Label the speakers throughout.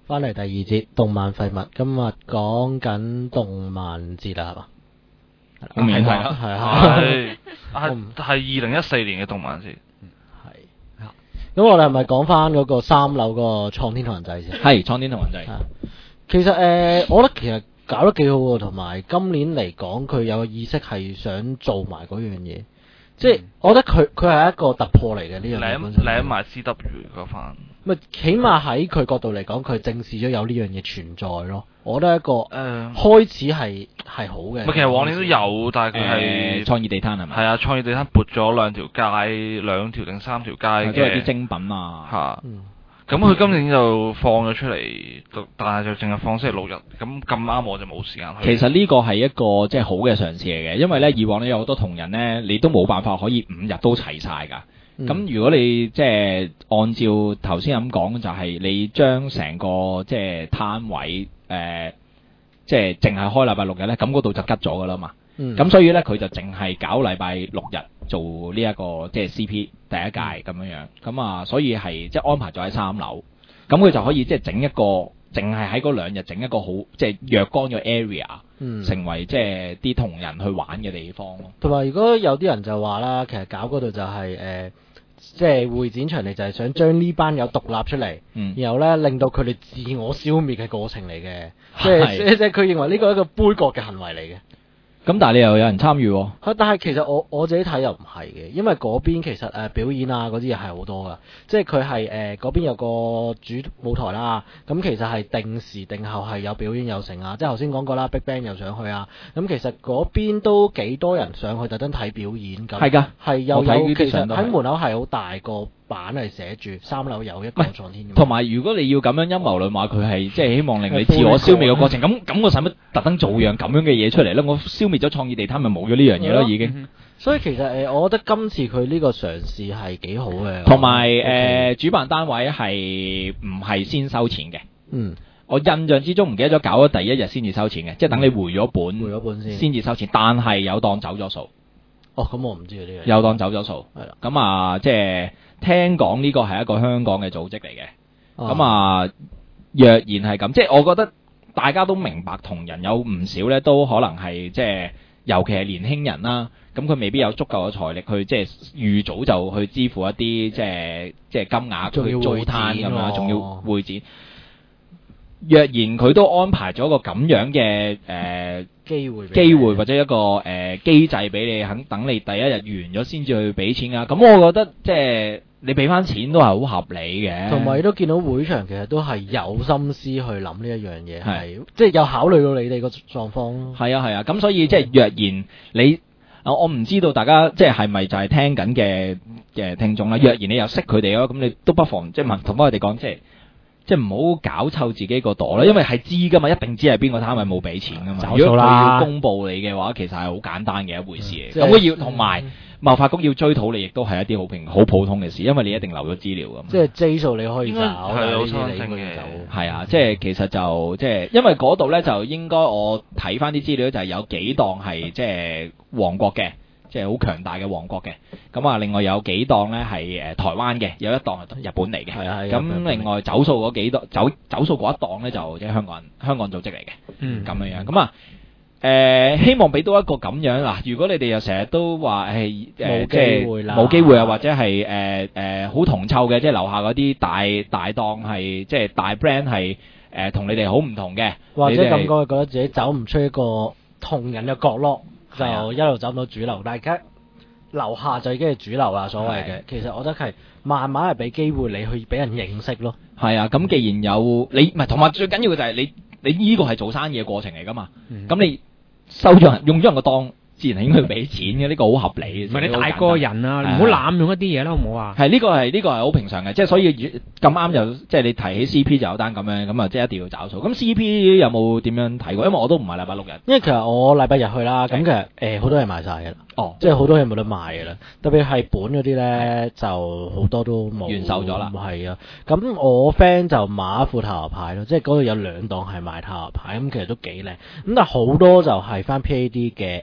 Speaker 1: 翻嚟第二節動漫廢物，今日講緊動漫節啦，係嘛？
Speaker 2: 好明顯係
Speaker 3: 係2014年嘅動漫節。
Speaker 1: 係。咁我哋係咪講翻嗰個3樓嗰個創天同人祭先？
Speaker 2: 係創天同人祭。
Speaker 1: 其實我覺得其實搞得幾好喎，同埋今年嚟講，佢有個意識係想做埋嗰樣嘢，即係我覺得佢係一個突破嚟嘅呢樣嘢。
Speaker 3: 舐埋 CW 嗰番。
Speaker 1: 咪起碼喺佢角度嚟講，佢正視咗有呢樣嘢存在咯。我覺得一個開始係好嘅。
Speaker 3: 其實往年都有，但係佢係
Speaker 2: 創意地攤係咪？
Speaker 3: 係啊，創意地攤撥咗2條街，2條定3條街嘅，
Speaker 2: 都係啲精品啊。
Speaker 3: 嚇。咁佢今年就放咗出嚟，但係就淨係放星期6日。咁啱我就冇時間去。
Speaker 2: 其實呢個係一個即係好嘅嘗試嚟嘅，因為咧以往咧有好多同人咧，你都冇辦法可以5日都齊晒㗎。咁如果你即係按照頭先咁講，就係你將成個即係攤位即係淨係開禮拜6日咧，咁嗰度就吉咗㗎啦嘛。咁所以咧佢就淨係搞禮拜6日做呢一個即係 CP 第一屆咁樣。咁啊，所以係即係安排咗喺3樓，咁佢就可以即係整一個淨係喺嗰2日整一個好即係若干嘅 area，成為即係啲同人去玩嘅地方咯。
Speaker 1: 同埋如果有啲人就話啦，其實搞嗰度就係即係會展場嚟，就係想將呢班友獨立出嚟，然後咧令到佢哋自我消滅嘅過程嚟嘅，即係佢認為呢個係一個杯葛嘅行為嚟嘅。
Speaker 2: 咁但係你又有人參與喎？
Speaker 1: 但係其實我自己睇又唔係嘅，因為嗰邊其實表演啊嗰啲嘢係好多噶，即係佢係嗰邊有個主舞台啦，咁其實係定時定候係有表演有成啊，即係頭先講過啦，Big Bang 又上去啊，咁其實嗰邊都幾多人上去特登睇表演咁。係㗎，係有其實喺門口係好大個板係寫住3樓有一個創天。
Speaker 2: 同埋如果你要咁樣陰謀論話佢係即係希望令你自我消滅嘅過程，咁我使乜特登做樣咁樣嘅嘢出嚟咧？我消滅咗創意地攤咪冇咗呢樣嘢咯已經。
Speaker 1: 所以其實我覺得今次佢呢個嘗試係幾好嘅。
Speaker 2: 同埋主辦單位係唔係先收錢嘅？我印象之中唔記得咗搞咗第1日先至收錢嘅，即係等你回咗本先至收錢，但係有檔走咗數。
Speaker 1: 咁我唔知呢樣。
Speaker 2: 有檔走咗數，係啦。咁啊，即係聽講呢個係一個香港嘅組織嚟嘅。咁啊，若然係咁，即係我覺得大家都明白，同人有唔少咧，都可能係即係，尤其係年輕人啦。咁佢未必有足夠嘅財力去即係預早就去支付一啲即係金額去租攤咁樣，仲要會展。若然佢都安排咗個咁樣嘅機會或者一個機制俾你，肯等你第1日完咗先至去俾錢啊！咁我覺得即係你俾翻錢都係好合理嘅。同埋都見到會場其實都係有心思去諗呢一樣嘢，係即係有考慮到你哋個狀況咯。係啊，咁所以即係若然你我唔知道大家即係咪就係聽緊嘅聽眾啦。若然你又識佢哋咯，咁你都不妨即係同翻佢哋講即係唔好搞臭自己個朵啦，因為係知噶嘛，一定知係邊個攤位冇俾錢噶嘛。如果佢要公佈你嘅話，其實係好簡單嘅一回事嚟。咁佢要同埋貿發局要追討你，亦都係一啲好普通嘅事，因為你一定留咗資料噶嘛。即係 J 數你可以找，係有相應嘅。係啊，即係其實就即係因為嗰度咧就應該我睇翻啲資料就係有幾檔係即係王國嘅。即係好強大嘅王國嘅，咁啊，另外有幾檔咧係台灣嘅，有一檔係日本嚟嘅，咁另外走數嗰幾檔走數嗰一檔咧就即係香港組織嚟嘅，咁樣咁啊，希望俾到一個咁樣嗱，如果你哋又成日都話即係冇機會啊，或者係好銅臭嘅，即係樓下嗰啲大檔係即係大 brand 係同你哋好唔同嘅，或者咁講，覺得自己走唔出一個同人嘅角落。就一路走到主流，大家樓下就已經係主流啦，所謂嘅。其實我覺得係慢慢係俾機會你去俾人認識咯。係啊，咁既然有你唔係，同埋最緊要嘅就係你呢個係做生意嘅過程嚟㗎嘛。咁你收咗人用咗人個檔，自然係應該要俾錢嘅，呢個好合理。唔係你大個人啊，唔好濫用一啲嘢啦，好唔好啊？係呢個係好平常嘅，即係所以咁啱就即係你提起 CP 就有單咁樣，咁啊即係一定要找數。咁 CP 有冇點樣睇過？因為我都唔係禮拜6日，因為其實我禮拜日去啦，咁其實好多嘢賣晒嘅啦。即係好多嘢冇得賣嘅啦，特別係本嗰啲咧就好多都冇完售咗啦。係啊，咁我 friend 就買一副塔羅牌咯，即係嗰度有2檔係賣塔羅牌，咁其實都幾靚。咁但係好多就係翻 PAD 嘅同人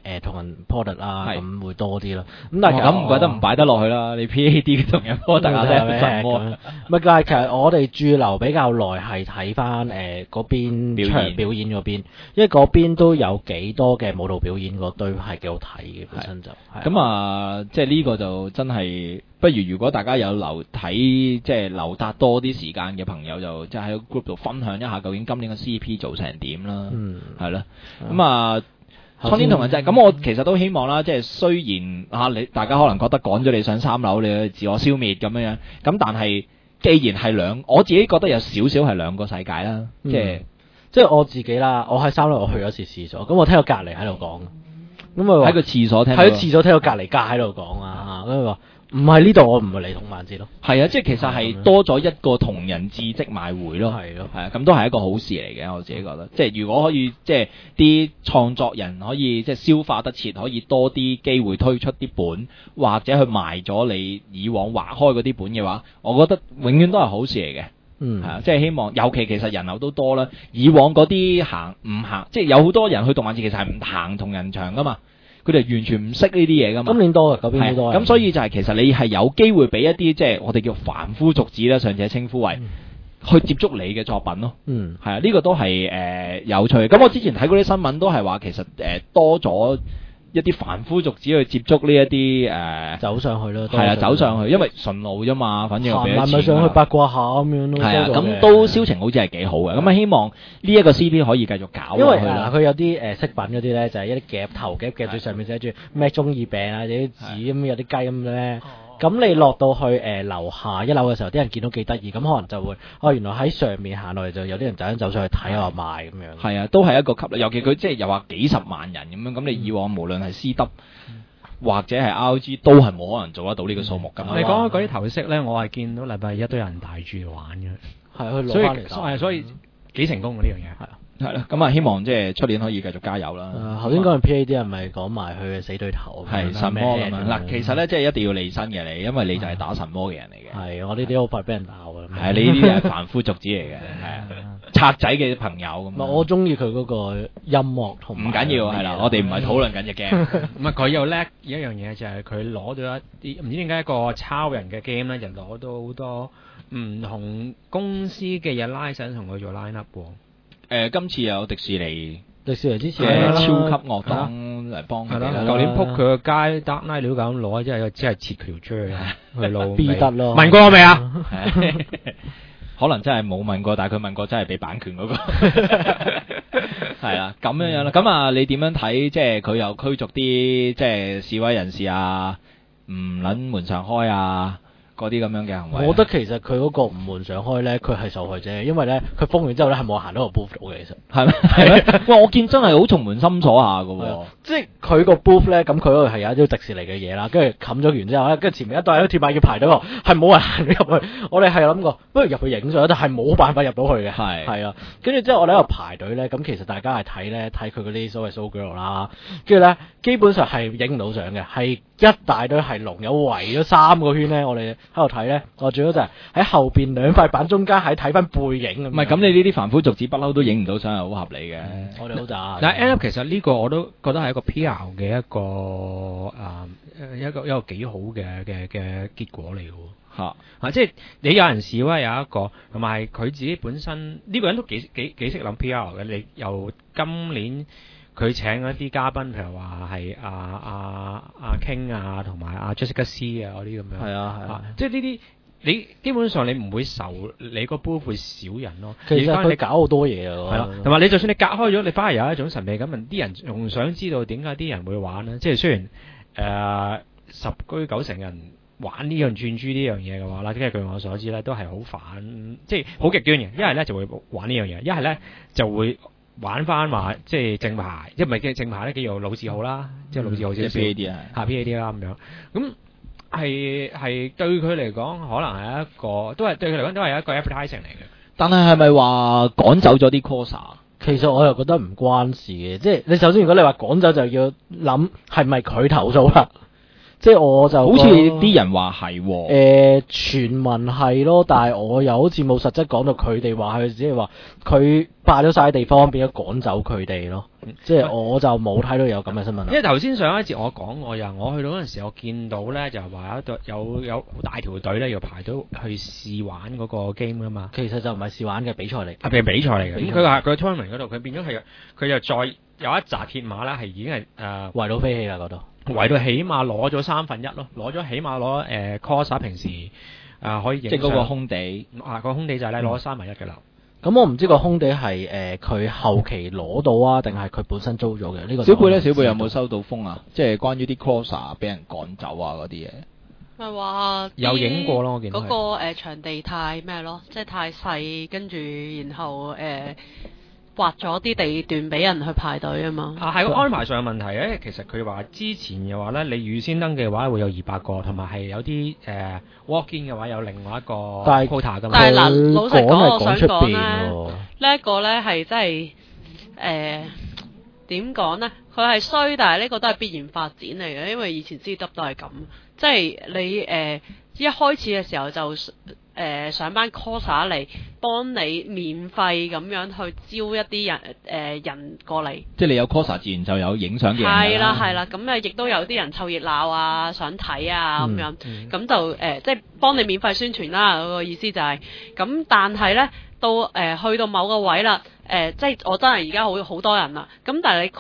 Speaker 1: 人 product 啦，
Speaker 2: 係
Speaker 1: 咁會多啲咯。咁但係其實
Speaker 2: 咁唔怪得唔擺得落去啦，你 PAD 嘅同人 product 啊，真係神魔。
Speaker 1: 唔係，但係其實我哋駐留比較耐係睇翻嗰邊表演嗰邊，因為嗰邊都有幾多嘅舞蹈表演嗰堆係幾好睇嘅，本身就
Speaker 2: 咁啊，即係呢個就真係，不如果大家有即係留達多啲時間嘅朋友，就即係喺個 group 度分享一下究竟今年嘅 CP 做成點啦，係啦，咁啊。蒼天同人祭，咁我其實都希望啦，即係雖然你大家可能覺得趕咗你上3樓，你自我消滅咁樣，咁但係既然係我自己覺得有少少係兩個世界啦，即
Speaker 1: 係我自己啦，我喺3樓我去咗次試咗，咁我聽到隔離喺度講，咁啊
Speaker 2: 喺個廁所聽，
Speaker 1: 喺廁所聽到隔離街喺度講啊，咁佢話唔係呢度，我唔係嚟同萬節咯。係
Speaker 2: 啊，即係其實係多咗一個同人誌職買會咯。
Speaker 1: 係咯，
Speaker 2: 係啊，咁都係一個好事嚟嘅，我自己覺得。即係如果可以，即係啲創作人可以即係消化得切，可以多啲機會推出啲本，或者去賣咗你以往畫開嗰啲本嘅話，我覺得永遠都係好事嚟嘅。係啊，即係希望，尤其其實人流都多啦。以往嗰啲行，即係有好多人去動漫節其實係唔行同人場噶嘛。佢哋完全唔識呢啲嘢噶嘛。
Speaker 1: 今年多嘅，嗰邊都多。
Speaker 2: 咁所以就係其實你係有機會俾一啲即係我哋叫凡夫俗子啦，上次稱呼為去接觸你嘅作品咯。係啊，呢個都係有趣。咁我之前睇嗰啲新聞都係話，其實多咗一啲凡夫俗子去接觸呢一啲
Speaker 1: 走上去咯。
Speaker 2: 係啊，走上去，因為順路啫嘛，反正俾咗錢。
Speaker 1: 咪上去八卦下咁樣咯。
Speaker 2: 係啊，咁都銷情好似係幾好嘅。咁啊，希望呢一個 CP 可以繼續搞落去啦。
Speaker 1: 因為佢有啲飾品嗰啲咧，就係一啲夾頭夾住上面寫住咩中二病啊，有啲紙咁，有啲雞咁咧。咁你落到去樓下1樓嘅時候，啲人見到幾得意，咁可能就會原來喺上面行落嚟就有啲人走上去睇下賣咁樣。係
Speaker 2: 啊，都係一個吸引，尤其佢即係又話幾十萬人咁樣，咁你以往無論係 CW或者係 RG 都係冇可能做得到呢個數目㗎嘛。
Speaker 4: 你講開嗰啲頭飾咧，我係見到禮拜一都有人帶住嚟玩嘅，
Speaker 1: 係去攞翻嚟。
Speaker 4: 所以幾成功嘅呢樣嘢。
Speaker 2: 係啦，咁啊希望即係出年可以繼續加油啦。
Speaker 1: 頭先講完 PAD 係咪講埋佢嘅死對頭？
Speaker 2: 係神魔咁樣。嗱，其實咧即係一定要離身嘅你，因為你就係打神魔嘅人嚟嘅。
Speaker 1: 係，我呢啲好快俾人鬧嘅。
Speaker 2: 係，你呢啲係凡夫俗子嚟嘅，係啊，賊仔嘅朋友咁。
Speaker 1: 我中意佢嗰個音樂同埋。
Speaker 2: 唔緊要，係啦，我哋唔係討論緊隻 game。
Speaker 4: 唔係佢又叻一樣嘢，就係佢攞到一啲唔知點解一個抄人嘅 game 咧，就攞到好多唔同公司嘅嘢拉上同佢做 line up 喎。
Speaker 2: 今次有迪士尼
Speaker 1: 之前
Speaker 2: 超級樂黨嚟幫佢哋啦。
Speaker 4: 舊年撲佢個街 Dark Knight 料咁攞，即係只係切條追去路。
Speaker 1: 必得咯。
Speaker 4: 問過我未啊？
Speaker 2: 可能真係冇問過，但係佢問過真係俾版權嗰個。係啦，咁樣啦。咁啊，你點樣睇？即係佢又驅逐啲即係示威人士啊，唔撚門上開啊？嗰啲咁樣嘅行為，
Speaker 1: 我覺得其實佢嗰個唔門上開咧，佢係受害者，因為咧佢封完之後咧係冇行到個 booth 到嘅，其實
Speaker 2: 係咩？係咩？喂，我見真係好重門深鎖下嘅喎，
Speaker 1: 即係佢個 booth 咧，咁佢嗰度係有一啲迪士尼嘅嘢啦，跟住冚咗完之後咧，跟住前面一堆都貼埋要排隊喎，係冇人行入去。我哋係諗過，不如入去影相，但係冇辦法入到去嘅。係啊，跟住之後我哋喺度排隊咧，咁其實大家係睇佢嗰啲所謂 show girl 啦，跟住咧基本上係影唔到相嘅，係一大堆係龍友圍咗3個圈咧，我哋喺度睇咧，我最多就係喺後邊2塊板中間喺睇翻背影咁。
Speaker 2: 唔係咁，你呢啲凡夫俗子不嬲都影唔到相，係好合理嘅。
Speaker 1: 我哋好渣。
Speaker 4: 但係 end up 其實呢個我都覺得係一個 PR 嘅一個幾好嘅結果嚟嘅喎。即係你有人示威有一個，同埋佢自己本身呢個人都幾識諗 PR 嘅。你由今年佢請一啲嘉賓，譬如話係阿 King 啊，同埋阿 Jessica C 啊嗰啲咁樣。係啊，即係呢啲你基本上你唔會受你個 booth 會少人咯。
Speaker 1: 其實佢搞好多嘢啊。
Speaker 4: 係啦，同埋你就算你隔開咗，你反而有一種神秘感，啲人仲想知道點解啲人會玩咧？即係雖然十居九成人玩呢樣轉珠呢樣嘢嘅話啦，即係據我所知咧，都係好反，即係好極端嘅。一係咧就會玩呢樣嘢，一係咧就會玩翻話即係正牌，即係唔係嘅正牌咧，叫做老字號啦，即係老字號少少
Speaker 2: PAD 啊，
Speaker 4: 下 PAD 啦咁樣。咁係對佢嚟講，可能係一個都係對佢嚟講都係一個 advertising 嚟嘅。
Speaker 2: 但係咪話趕走咗啲 coser？
Speaker 1: 其實我又覺得唔關事嘅，即係你首先如果你話趕走就要諗係咪佢投訴啦。 即係我就
Speaker 2: 好似啲人話係
Speaker 1: 傳聞係咯，但係我又好似冇實質講到佢哋話，佢只係話佢霸咗晒地方，變咗趕走佢哋咯。即係我就冇睇到有咁嘅新聞。
Speaker 4: 因為頭先上一節我講我去到嗰陣時，我見到咧就話有好大條隊咧要排到去試玩嗰個 game 噶嘛。
Speaker 1: 其實就唔係試玩嘅比賽嚟，
Speaker 4: 係比賽嚟嘅。咁佢話佢 tournament 嗰度，佢變咗佢又再有一紮鐵馬咧，係已經係
Speaker 1: 圍到飛起啦嗰度。
Speaker 4: 圍到起碼攞咗1/3咯，起碼攞Corsa 平時可以影，
Speaker 2: 即係嗰個空地
Speaker 4: 個空地就係咧攞1/3嘅啦。
Speaker 1: 咁我唔知個空地係佢後期攞到啊，定係佢本身租咗嘅呢個？
Speaker 2: 小貝咧，小貝有冇收到風啊？即係關於啲 Corsa 俾人趕走啊嗰啲嘢。
Speaker 5: 咪話
Speaker 4: 有影過咯，我見到
Speaker 5: 嗰個場地太咩咯，即係太細，跟住然後劃咗啲地段俾人去排隊啊嘛。
Speaker 4: 係個安排上嘅問題咧，其實佢話之前嘅話咧，你預先登記嘅話會有200個，同埋係有啲walk in 嘅話有另外一個 quota 㗎嘛。
Speaker 5: 但係嗱，老實講，我想講咧，呢一個咧係真係點講咧？佢係衰，但係呢個都係必然發展嚟嘅，因為以前 C 執都係咁，即係你一開始嘅時候就上班 Corsa 嚟幫你免費咁樣去招一啲人過嚟。
Speaker 2: 即係你有 Corsa 自然就有影相嘅人。
Speaker 5: 係啦，咁亦都有啲人湊熱鬧啊，想睇啊咁樣，咁就即係幫你免費宣傳啦。嗰個意思就係咁，但係咧到去到某個位啦，即係我真係而家好多人啦。咁但係你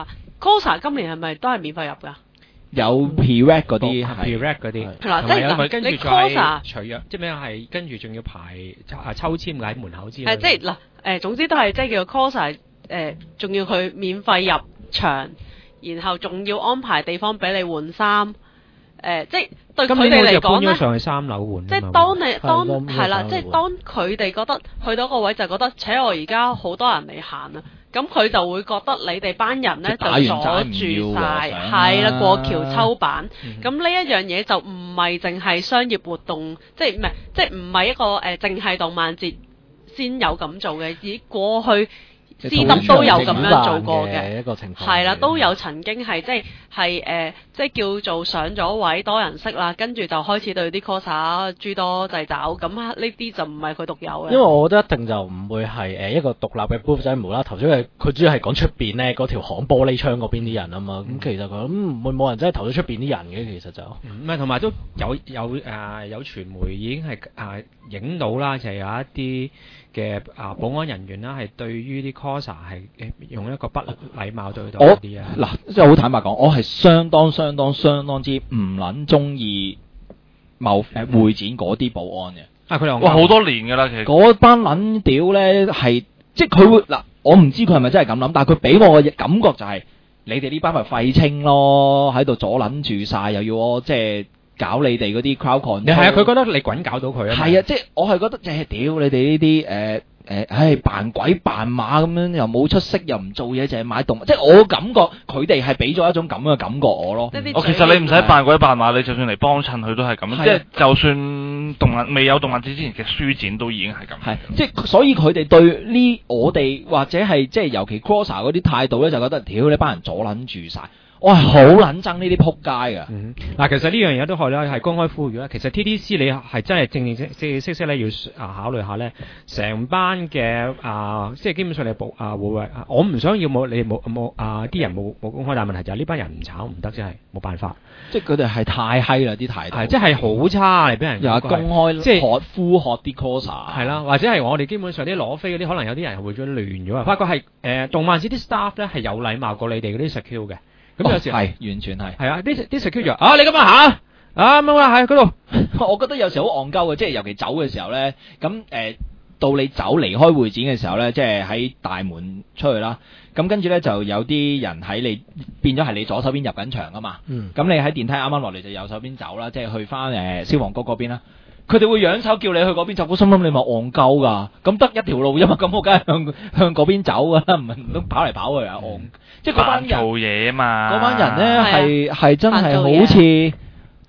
Speaker 5: Corsa 今年係咪都係免費入㗎？
Speaker 2: 有 pre-reg 嗰啲
Speaker 4: ，pre-reg 嗰啲，
Speaker 5: 係啦，即係
Speaker 4: 跟住你 Corsa 除咗即係咩係跟住仲要排抽籤喺門口之類。
Speaker 5: 即係嗱總之都係即係叫 Corsa 仲要佢免費入場，然後仲要安排地方俾你換衫，即係對佢哋嚟講咧，
Speaker 4: 上去3樓換。
Speaker 5: 即係當係啦，即係當佢哋覺得去到個位就覺得，我而家好多人嚟行啊。咁佢就會覺得你哋班人咧就阻住晒，係啦，過橋抽板。咁呢一樣嘢就唔係淨係商業活動，即係唔係一個淨係動漫節先有咁做嘅，而過去C 執都有咁樣做過嘅
Speaker 1: 一個情況，
Speaker 5: 係啦，都有曾經係即係叫做上咗位多人識啦，跟住就開始對啲 Corsa 諸多掣肘，咁呢啲就唔係佢獨有嘅。
Speaker 1: 因為我覺得一定就唔會係一個獨立嘅 booth 仔無啦啦頭先佢主要係講出邊咧嗰條巷玻璃窗嗰邊啲人啊嘛，咁其實佢唔會冇人真係投咗出邊啲人嘅，其實就
Speaker 4: 唔係，同埋都有傳媒已經係影到啦，就係有一啲嘅保安人員啦，係對於啲 Corsa 係用一個不禮貌對待嗰啲啊。
Speaker 2: 嗱，即係好坦白講，我係相當之唔撚中意會展嗰啲保安嘅。
Speaker 3: 佢哋好多年㗎啦，其實
Speaker 2: 嗰班撚屌咧係即係佢會嗱，我唔知佢係咪真係咁諗，但係佢俾我嘅感覺就係、你哋呢班咪廢青咯，喺度阻撚住晒，又要我即係搞你哋嗰啲 crowd control。你係
Speaker 4: 啊，佢覺得你滾搞到佢啊。
Speaker 2: 係啊，即係我係覺得即係屌你哋呢啲扮鬼扮馬咁樣，又冇出息，又唔做嘢，淨係買動物。即係我感覺佢哋係俾咗一種咁嘅感覺我咯。
Speaker 3: 其實你唔使扮鬼扮馬，你就算嚟幫襯佢都係咁。即係就算未有動漫節之前嘅書展都已經係咁。
Speaker 2: 係，即係所以佢哋對呢我哋或者係即係尤其 Corsa 嗰啲態度咧，就覺得屌你班人阻撚住晒。我係好撚憎呢啲撲街㗎。
Speaker 4: 嗱，其實呢樣嘢都可以啦，係公開呼籲啦。其實 TDC 你係真係正式咧，要考慮下咧，成班嘅即係基本上你會我唔想要冇啲人冇公開，但係問題就係呢班人唔炒唔得，真係冇辦法。
Speaker 2: 即係佢哋係太閪啦啲態度，
Speaker 4: 即係好差嚟俾人。
Speaker 2: 又係公開即係呼喝啲 Corsa。
Speaker 4: 係啦，或者係我哋基本上啲攞飛嗰啲，可能有啲人係會咗亂咗啊。發覺係動漫節啲 staff 咧係有禮貌過你哋嗰啲 secure 嘅。咁有時
Speaker 2: 係完全係
Speaker 4: 啊！啲 security 你咁樣行咁啊喺嗰度，
Speaker 2: 我覺得有時好戇鳩嘅，即係尤其走嘅時候咧，咁到你走離開會展嘅時候咧，即係喺大門出去啦，咁跟住咧就有啲人喺你變咗係你左手邊入緊場啊嘛，咁你喺電梯啱啱落嚟就右手邊走啦，即係去翻消防局嗰邊啦。佢哋會仰手叫你去嗰邊走，我心諗你咪戇鳩㗎，咁得一條路啫嘛，咁我梗係向嗰邊走㗎啦，唔通跑嚟跑去啊即係嗰班人
Speaker 3: 做嘢啊嘛，
Speaker 2: 嗰班人咧係真係好似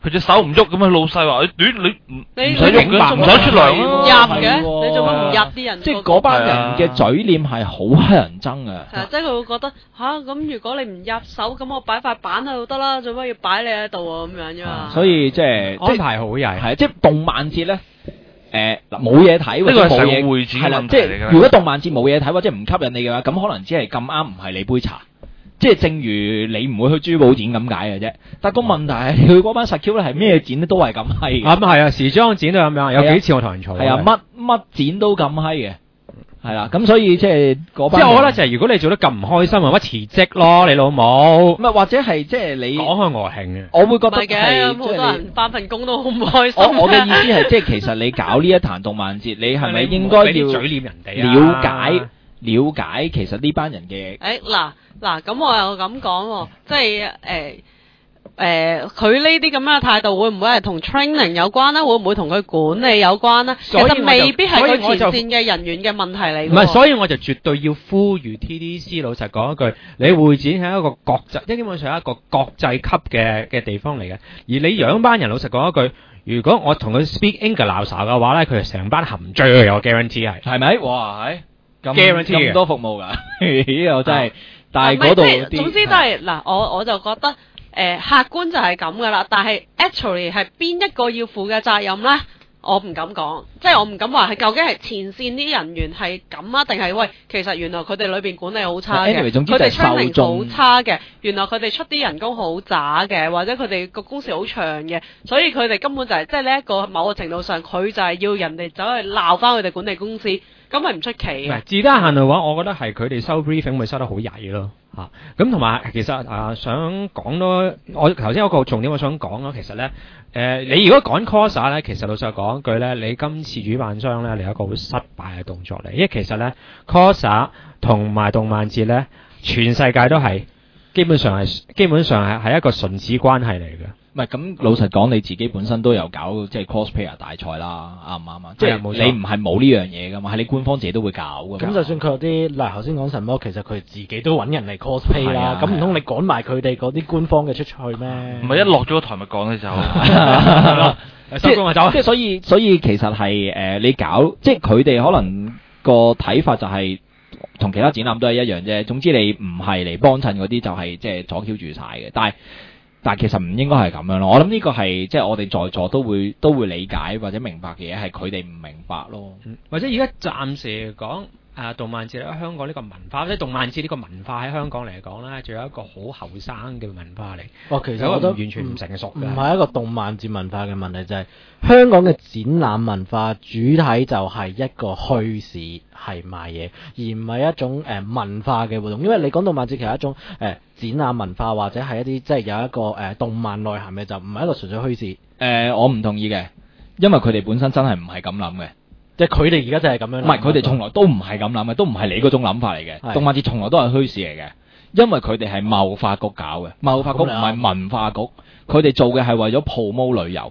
Speaker 3: 佢隻手唔喐咁啊，老細話：你唔使喐嘅，唔使出糧
Speaker 5: 唔入嘅，你做乜唔入啲人？
Speaker 2: 即係嗰班人嘅嘴臉係好乞人憎嘅。
Speaker 5: 係即係佢會覺得咁如果你唔入手，咁我擺塊板喺度得啦，做乜要擺你喺度啊？咁樣啫嘛。
Speaker 2: 所以即係
Speaker 4: 安排好曳。
Speaker 2: 係即係動漫節咧。冇嘢睇或者冇嘢
Speaker 3: 會展
Speaker 2: 係啦，即係如果動漫節冇嘢睇或者唔吸引你嘅話，咁可能只係咁啱唔係你杯茶，即係正如你唔會去珠寶展咁解嘅啫。但個問題係佢嗰班實 Q 咧係咩展咧都係咁閪嘅。咁
Speaker 4: 係啊，時裝展都咁樣，有幾次我同人嘈。
Speaker 2: 係啊，乜展都咁閪嘅。係啦，咁所以即係嗰班。
Speaker 4: 即係我覺得就係如果你做得咁唔開心，咪辭職咯，你老母。
Speaker 2: 唔係或者係即係你
Speaker 4: 講開我興嘅。
Speaker 2: 我會覺得
Speaker 5: 係好多人返份工都好唔開心。
Speaker 2: 我嘅意思係即係其實你搞呢一壇動漫節，你係咪應該要
Speaker 4: 嘴臉人哋
Speaker 2: 了解其實呢班人嘅？
Speaker 5: 嗱，咁我又咁講喎，即係佢呢啲咁樣嘅態度會唔會係同 training 有關咧？會唔會同佢管理有關咧？其實未必係佢前線嘅人員嘅問題嚟。
Speaker 4: 唔係，所以我就絕對要呼籲 TDC 老實講一句，你會展係一個國際，基本上係一個國際級嘅地方嚟嘅。而你養班人老實講一句，如果我同佢 speak English 嘅話咧，佢係成班含醉嘅，我 guarantee 係咪？哇，係 guarantee
Speaker 2: 咁多服務㗎，我真係。但係嗰度
Speaker 5: 總之都係嗱，我就覺得。客觀就係咁噶啦，但係 actually 係邊一個要負嘅責任咧？我唔敢講，即係我唔敢話係究竟係前線啲人員係咁啊，定係喂，其實原來佢哋裏邊管理好差嘅，佢哋 training 好差嘅，原來佢哋出啲人工好渣嘅，或者佢哋個工時好長嘅，所以佢哋根本就係即係呢一個某個程度上，佢就係要人哋走去鬧翻佢哋管理公司，咁係唔出奇嘅。唔係
Speaker 4: 自得閒嘅話，我覺得係佢哋收 briefing 會收得好曳咯。咁同埋其實想講多，我頭先有個重點我想講咯，其實咧你如果講 coser 咧，其實老實講句咧，你今次主辦商咧，你有一個好失敗嘅動作嚟，因為其實咧 coser 同埋動漫節咧，全世界都係基本上係一個唇齒關係嚟嘅。
Speaker 2: 唔係咁老實講，你自己本身都有搞即係 cosplayer 大賽啦，啱唔啱啊？即係你唔係冇呢樣嘢噶嘛，係你官方自己都會搞噶嘛。
Speaker 1: 咁就算佢有啲嗱，頭先講神魔，其實佢自己都揾人嚟 cosplay 啦。咁唔通你趕埋佢哋嗰啲官方嘅出去咩？
Speaker 3: 唔係一落咗個台咪趕你走，
Speaker 4: 收工就走。
Speaker 2: 即係所以其實係你搞即係佢哋可能個睇法就係同其他展覽都係一樣啫。總之你唔係嚟幫襯嗰啲就係即係阻住晒嘅，但係其實唔應該係咁樣咯，我諗呢個係即係我哋在座都會理解或者明白嘅嘢，係佢哋唔明白咯。
Speaker 4: 或者而家暫時嚟講，動漫節喺香港呢個文化，即係動漫節呢個文化喺香港嚟講咧，仲有一個好後生嘅文化嚟。
Speaker 1: 其實我覺得
Speaker 4: 完全唔成熟嘅，
Speaker 1: 唔係一個動漫節文化嘅問題，就係香港嘅展覽文化主體就係一個墟市，係賣嘢，而唔係一種文化嘅活動。因為你講動漫節其實一種展覽文化或者係一啲即係有一個動漫內涵嘅，就唔係一個純粹墟市。
Speaker 2: 我唔同意嘅，因為佢哋本身真係唔係咁諗嘅。
Speaker 1: 即係佢哋而家就係咁樣。
Speaker 2: 唔係，佢哋從來都唔係咁諗嘅，都唔係你嗰種諗法嚟嘅。動漫節從來都係墟市嚟嘅，因為佢哋係貿發局搞嘅，貿發局唔係文化局，佢哋做嘅係為咗 promote 旅遊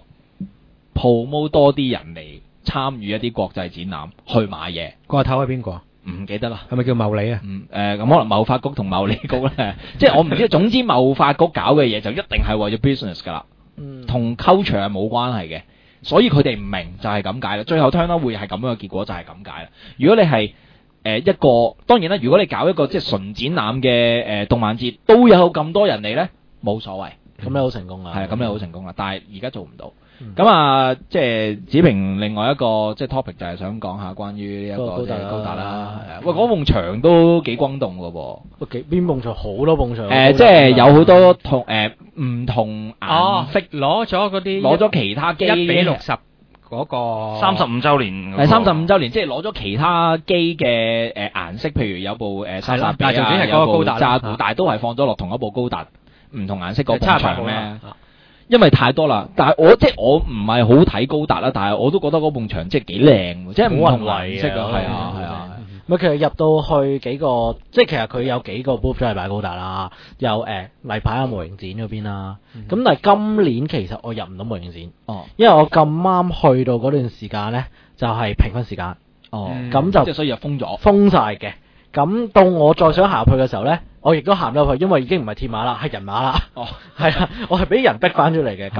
Speaker 2: ，promote 多啲人嚟參與一啲國際展覽去買嘢。
Speaker 4: 個頭係邊個？
Speaker 2: 唔記得啦，
Speaker 4: 係咪叫貿理啊？
Speaker 2: 咁可能貿發局同貿理局咧，即係我唔知。總之貿發局搞嘅嘢就一定係為咗 business 㗎啦，同 culture 係冇關係嘅。所以佢哋唔明就係咁解啦，最後聽到會係咁樣嘅結果就係咁解啦。如果你係一個當然啦，如果你搞一個即係純展覽嘅動漫節，都有咁多人嚟咧，冇所謂，
Speaker 1: 咁你好成功啦。
Speaker 2: 係咁你好成功啦，但係而家做唔到。咁即係子平另外一個即係 topic 就係想講下關於呢一個高達啦。喂，嗰埲牆都幾轟動㗎噃。
Speaker 1: 邊埲牆？好多埲牆。
Speaker 2: 即係有好多唔同顏色
Speaker 4: 攞咗
Speaker 2: 其他機
Speaker 4: 1:60嗰個
Speaker 3: 35週年。
Speaker 2: 係35週年，即係攞咗其他機嘅顏色，譬如有部莎莎比啊，有部渣古，但係都係放咗落同一部高達，唔同顏色嗰埲牆咧。因為太多啦，但係我唔係好睇高達啦，但係我都覺得嗰埲牆即係幾靚，即係唔同顏色啊，係啊。
Speaker 1: 其實入到去幾個，即係其實佢有幾個 booth 都係擺高達啦，有例牌啊模型展嗰邊啦。咁但係今年其實我入唔到模型展，因為我咁啱去到嗰段時間咧，就係平分時間，咁就
Speaker 2: 即係所以就封
Speaker 1: 晒嘅。咁到我再想行入去嘅時候咧，我亦都行唔入去，因為已經唔係鐵馬啦，係人馬啦。係啊，我係俾人逼翻出嚟嘅。咁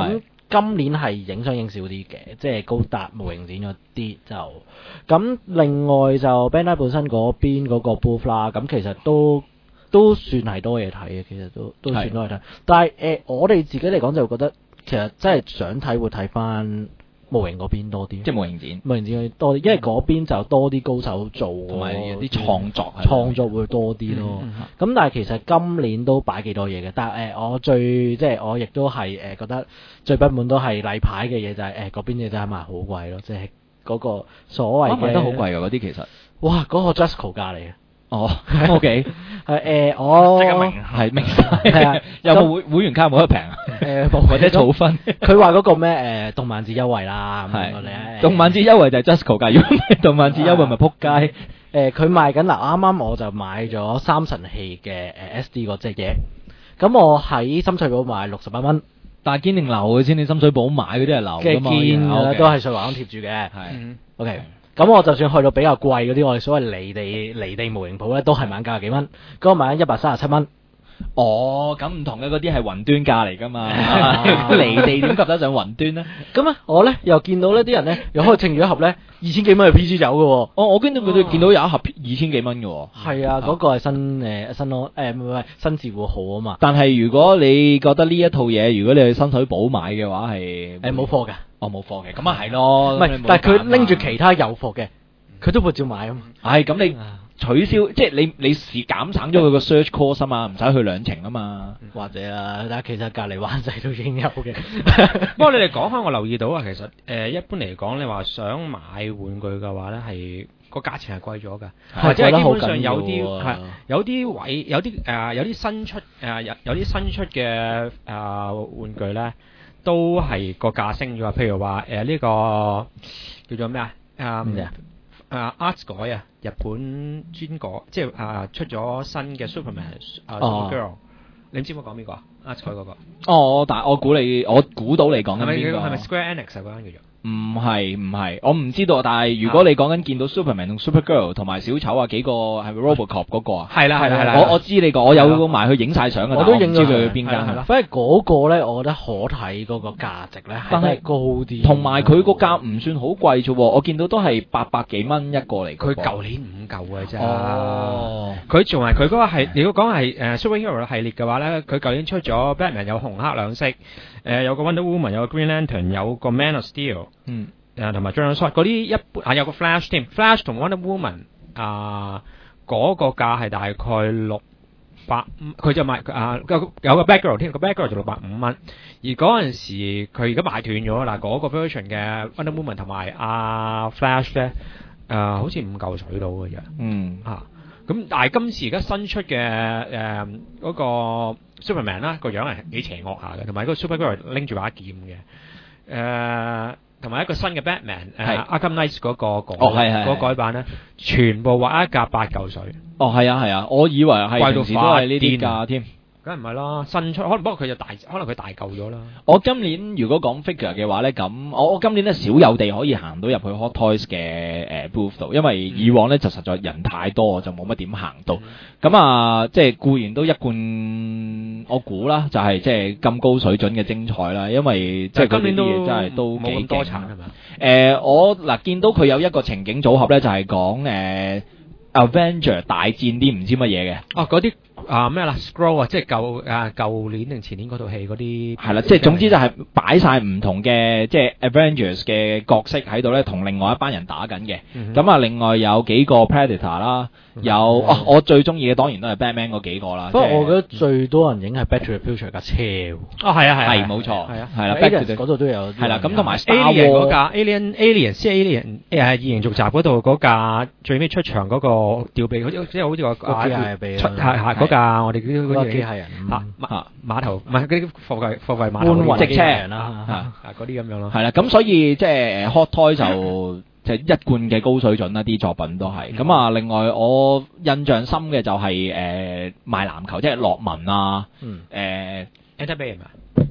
Speaker 1: 今年係影相影少啲嘅，即係高達模型展嗰啲就。咁另外就 Bandai 本身嗰邊嗰個 booth 啦，咁其實都算係多嘢睇嘅，其實都算多嘢睇。但係我哋自己嚟講就覺得，其實真係想睇會睇翻模型嗰邊多啲，
Speaker 2: 即係模型展
Speaker 1: 多啲，因為嗰邊就多啲高手做，
Speaker 2: 同埋有啲創作
Speaker 1: 會多啲咯。咁但係其實今年都擺幾多嘢嘅，但係我亦都係覺得最不滿都係例牌嘅嘢就係嗰邊嘢真係賣好貴咯，即係嗰個所謂嘅
Speaker 2: 賣得好貴㗎嗰啲其實。
Speaker 1: 哇！嗰個 Justco 價嚟嘅。
Speaker 2: 哦，OK，
Speaker 1: 我
Speaker 3: 即刻明
Speaker 2: 係明係啊，有冇會員卡冇得平啊？或者儲分？
Speaker 1: 佢話嗰個咩動漫節優惠啦，咁嗰啲
Speaker 2: 動漫節優惠就係 Justco 價，如果唔係動漫節優惠咪撲街。
Speaker 1: 佢賣緊嗱，啱啱我就買咗三神器嘅SD 嗰隻嘢，咁我喺深水埗買68蚊，
Speaker 2: 但係堅定流嘅先，你深水埗買嗰啲係流㗎嘛，
Speaker 1: 堅㗎都係瑞華貼住嘅，係 OK。咁我就算去到比較貴嗰啲，我哋所謂離地模型鋪咧，都係買90幾蚊，嗰個買緊137蚊。
Speaker 2: 哦，咁唔同嘅嗰啲係雲端價嚟㗎嘛，離地點及得上雲端咧？
Speaker 1: 咁啊，我咧又見到呢啲人咧又可以稱住一盒咧2000幾蚊嘅 PC 走嘅喎。
Speaker 2: 哦，我見到佢哋見到有一盒2000幾蚊嘅喎。係
Speaker 1: 啊，嗰個係新字戶號啊嘛。
Speaker 2: 但係如果你覺得呢一套嘢，如果你去深水埗買嘅話係
Speaker 1: 冇貨㗎。
Speaker 2: 哦，冇貨嘅，咁啊係咯。
Speaker 1: 唔係，但係佢拎住其他有貨嘅，佢都會照買啊嘛。
Speaker 2: 係咁你。取消即係你減省咗佢個 search cost 啊嘛，唔使去兩程啊嘛，
Speaker 1: 或者啊，但係其實隔離灣仔都已經有嘅。
Speaker 4: 不過你哋講開，我留意到啊，其實一般嚟講，你話想買玩具嘅話咧，係個價錢係貴咗㗎，或者係基本上有啲位有啲新出有啲新出嘅玩具咧，都係個價升咗。譬如話呢個叫做咩Arts 改啊，日本專改，即係出咗新嘅 Superman、Supergirl，你唔知我講邊個？Arts 改嗰個。
Speaker 2: 哦，但係我估到你講緊邊個？
Speaker 4: 係咪 Square Enix 嗰間叫做？
Speaker 2: 唔係，我唔知道。但係如果你講緊見到 Superman 同 Supergirl 同埋小丑啊幾個係咪 Robocop 嗰個啊？係啦。我知你講，我有埋去影晒相嘅，
Speaker 1: 我都影
Speaker 2: 咗佢邊間。
Speaker 1: 係啦。反而嗰個咧，我覺得可睇嗰個價值咧係高啲。
Speaker 2: 同埋佢個價唔算好貴啫喎，我見到都係800幾蚊一個嚟。
Speaker 4: 佢舊年5嚿嘅啫。
Speaker 2: 哦。
Speaker 4: 佢仲係佢嗰個係，如果講係Superhero 系列嘅話咧，佢舊年出咗 Batman 有紅黑兩色，有個 Wonder Woman， 有個 Green Lantern， 有個 Man of Steel。同埋 General Shot 嗰啲一般有個 Flash 添 ，Flash 同 Wonder Woman 嗰個價係大概600，佢就賣有個 Batgirl 添，個 Batgirl 就650蚊。而嗰陣時佢而家賣斷咗啦，嗰個 version 嘅 Wonder Woman 同埋Flash 咧好似5嚿水到嘅啫。咁但係今次而家新出嘅嗰個 Superman 啦，個樣係幾邪惡下嘅，同埋嗰個 Supergirl 拎住把劍嘅同埋一個新嘅 Batman，Arkham Knight 嗰個改版咧，全部畫一價8嚿水。哦，係
Speaker 2: 啊，我以為係平時都係呢啲價添。
Speaker 4: 梗係唔係啦，新出可能不過佢就可能佢大嚿咗啦。
Speaker 2: 我今年如果講 figure 嘅話咧，咁我今年咧少有地可以行到入去 Hot Toys 嘅booth 度，因為以往咧就實在人太多，就冇乜點行到。咁即係固然都一貫，我估啦，就係即係咁高水準嘅精彩啦。因為即係今年啲嘢真係都幾多產係咪？我見到佢有一個情景組合咧，就係講Avenger 大戰啲唔知乜嘢嘅。
Speaker 4: 嗰啲。咩啦 Scroll 啊，即係舊年定前年嗰套戲嗰啲
Speaker 2: 係啦，即係總之就係擺晒唔同嘅即係 Avengers 嘅角色喺度咧，同另外一班人打緊嘅。咁另外有幾個 Predator 啦，我最中意嘅當然都係 Batman 嗰幾個啦。
Speaker 1: 不過我覺得最多人影係 Back to the Future 架車。
Speaker 2: 係冇錯，係啦
Speaker 1: Back to the 嗰度都有。
Speaker 2: 係啦，咁同埋
Speaker 4: Alien 嗰架 Alien 異形續集嗰度嗰架最尾出場嗰個吊臂，即係好似個嗰架我哋嗰啲機械人碼頭唔係嗰啲貨櫃碼頭
Speaker 2: 搬運機械人
Speaker 4: 啦嗰啲咁樣咯。係
Speaker 2: 啦，咁所以即係 Hot Toy 就一貫嘅高水準啦，啲作品都係。咁另外我印象深嘅就係賣籃球，即係樂文啊，
Speaker 4: Enter Bay 係咪？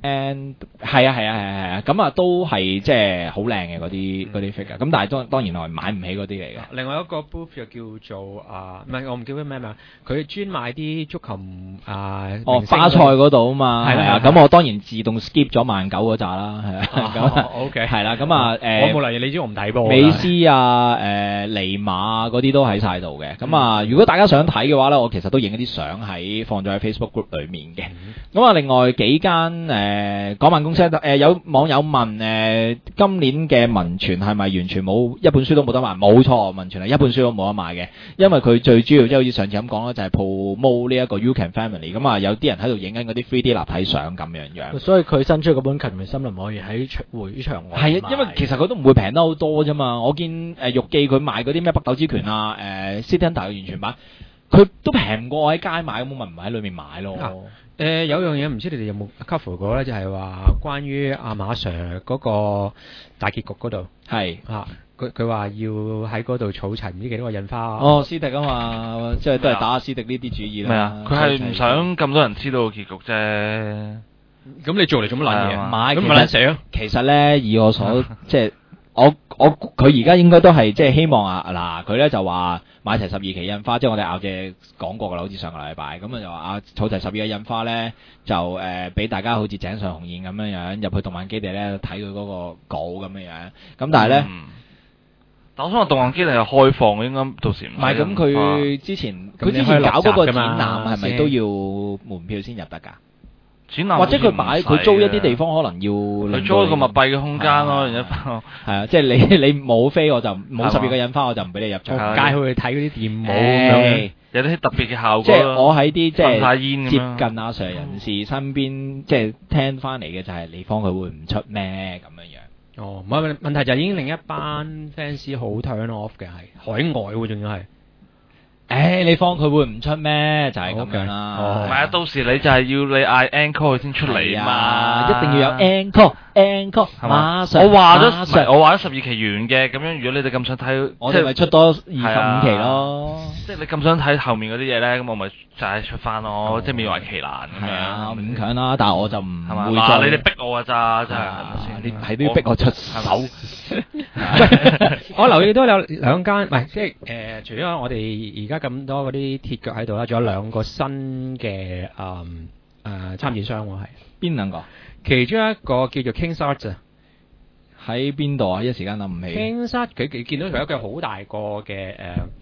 Speaker 2: and 係啊，咁啊都係即係好靚嘅嗰啲 figure， 咁但係當然我係買唔起嗰啲嚟嘅。
Speaker 4: 另外一個 booth 就叫做唔係我唔記得咩名，佢專賣啲足球
Speaker 2: 花賽嗰度啊嘛，
Speaker 4: 係啦，
Speaker 2: 咁我當然自動 skip 咗19嗰扎啦，係啊，
Speaker 4: 咁 OK
Speaker 2: 係啦，咁啊
Speaker 4: 我冇留意，你知我唔睇波。
Speaker 2: 美斯啊尼馬嗰啲都喺晒度嘅，咁啊如果大家想睇嘅話咧，我其實都影一啲相放咗喺 Facebook group 裏面嘅。咁啊另外幾間港漫公司有網友問今年嘅文傳係咪完全冇一本書都冇得賣？冇錯，文傳係一本書都冇得賣嘅，因為佢最主要即係好似上次咁講啦，就係 promote 呢一個 You Can Family， 咁啊有啲人喺度影緊嗰啲 3D 立體相咁樣。
Speaker 1: 所以佢新出嗰本《群明森林》可以喺會場外賣。
Speaker 2: 係啊，因為其實佢都唔會平得好多啫嘛。我見玉記佢賣嗰啲咩北斗之拳啊City Hunter 嘅完全版，佢都平過我喺街買，咁咪唔喺裏面買咯。
Speaker 4: 有樣嘢唔知你哋有冇 cover 過咧，就係話關於阿馬 Sir 嗰個大結局嗰度
Speaker 2: 係
Speaker 4: 佢話要喺嗰度儲齊唔知幾多個印花。
Speaker 2: 斯迪啊嘛，即係都係打斯迪呢啲主意啦。
Speaker 3: 咩啊？佢係唔想咁多人知道個結局啫。
Speaker 4: 咁你做嚟做乜撚嘢？
Speaker 2: 唔係，
Speaker 4: 咁咪撚死咯。
Speaker 2: 其實咧，以我所即係佢而家應該都係即係希望佢咧就話買齊12期印花，即係我哋咬姐講過噶啦，好似上個禮拜咁就話儲齊12個印花咧，就俾大家好似井上雄彥咁樣入去動漫基地咧睇佢嗰個稿咁樣。咁但係咧，
Speaker 3: 但我想話動漫基地係開放嘅，應該到時唔
Speaker 2: 係咁。佢之前搞嗰個展覽係咪都要門票先入得㗎？或者佢租一啲地方，可能要
Speaker 3: 佢租一個密閉嘅空間咯，然之後
Speaker 2: 係啊，即係你冇飛我就冇12個印花，我就唔俾你入場。
Speaker 4: 街去睇嗰啲電舞咁樣，
Speaker 3: 有啲特別嘅效果。
Speaker 2: 即係我喺啲即
Speaker 3: 係
Speaker 2: 接近阿 Sir 人士身邊，即係聽翻嚟嘅就係你方佢會唔出咩咁樣。
Speaker 4: 唔係問題就係已經另一班 fans 好 turn off 嘅，係海外喎，仲要係。
Speaker 2: 你方佢會唔出咩？就係咁樣啦。
Speaker 3: 唔係啊，到時你就係要你嗌 encore 佢先出嚟嘛，
Speaker 2: 一定要有 encore 係嘛？
Speaker 3: 我話咗12期完嘅，咁樣如果你哋咁想睇，
Speaker 2: 我哋咪出多25期咯。
Speaker 3: 即係你咁想睇後面嗰啲嘢咧，咁我咪就係出翻咯，即係勉為其難咁樣。
Speaker 2: 勉強啦，但係我就唔會
Speaker 3: 再。你哋逼我㗎咋，真係。
Speaker 2: 你係都要逼我出手。
Speaker 4: 我留意到有兩間，唔係即係除咗我哋而家咁多嗰啲鐵腳喺度啦，仲有兩個新嘅參展商喎，係
Speaker 2: 邊兩個？
Speaker 4: 其中一個叫做 King's Art 啊，
Speaker 2: 喺邊度啊？一時間諗唔起。
Speaker 4: King's Art 佢見到佢有一個好大個嘅